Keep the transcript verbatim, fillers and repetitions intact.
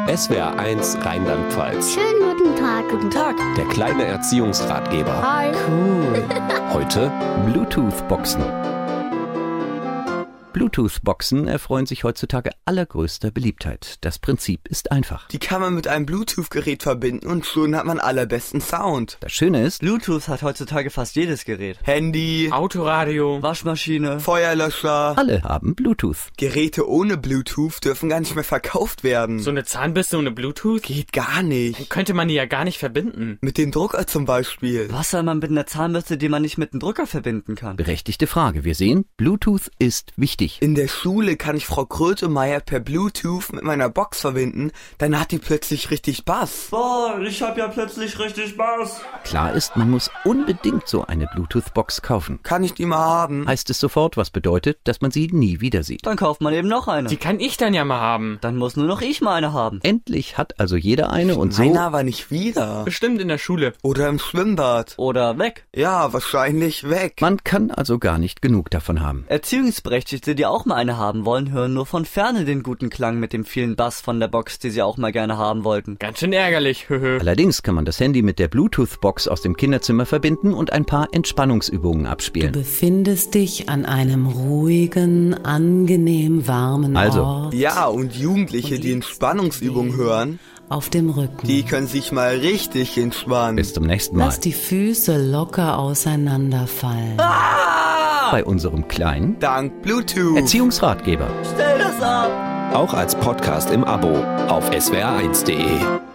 S W R eins Rheinland-Pfalz. Schönen guten Tag. Guten Tag. Der kleine Erziehungsratgeber. Hi. Cool. Heute Bluetooth-Boxen. Bluetooth-Boxen erfreuen sich heutzutage allergrößter Beliebtheit. Das Prinzip ist einfach. Die kann man mit einem Bluetooth-Gerät verbinden und schon hat man allerbesten Sound. Das Schöne ist, Bluetooth hat heutzutage fast jedes Gerät. Handy, Autoradio, Waschmaschine, Feuerlöscher. alle haben Bluetooth. Geräte ohne Bluetooth dürfen gar nicht mehr verkauft werden. so eine Zahnbürste ohne Bluetooth? Geht gar nicht. Könnte man die ja gar nicht verbinden. Mit dem Drucker zum Beispiel. Was soll man mit einer Zahnbürste, die man nicht mit einem Drucker verbinden kann? Berechtigte Frage. Wir sehen, Bluetooth ist wichtig. In der Schule kann ich Frau Grötemeyer per Bluetooth mit meiner Box verbinden, dann hat die plötzlich richtig Bass. Boah, ich hab ja plötzlich richtig Spaß. Klar ist, man muss unbedingt so eine Bluetooth-Box kaufen. Kann ich die mal haben? Heißt es sofort, was bedeutet, dass man sie nie wieder sieht. Dann kauft man eben noch eine. Die kann ich dann ja mal haben. Dann muss nur noch ich mal eine haben. Endlich hat also jeder eine und so... Meiner aber nicht wieder. Bestimmt in der Schule. Oder im Schwimmbad. Oder weg. Ja, wahrscheinlich weg. Man kann also gar nicht genug davon haben. Erziehungsberechtigte, die auch mal eine haben wollen, hören nur von ferne den guten Klang mit dem vielen Bass von der Box, die sie auch mal gerne haben wollten. Ganz schön ärgerlich. Allerdings kann man das Handy mit der Bluetooth-Box aus dem Kinderzimmer verbinden und ein paar Entspannungsübungen Du abspielen. befindest dich an einem ruhigen, angenehm warmen Also. Ort Ja, und Jugendliche, die Entspannungsübungen hören, auf dem Rücken. die können sich mal richtig entspannen. Bis zum nächsten Mal. Lass die Füße locker auseinanderfallen. Bei unserem kleinen Dank Bluetooth. Erziehungsratgeber. Stell das ab! Auch als Podcast im Abo auf S W R eins punkt de.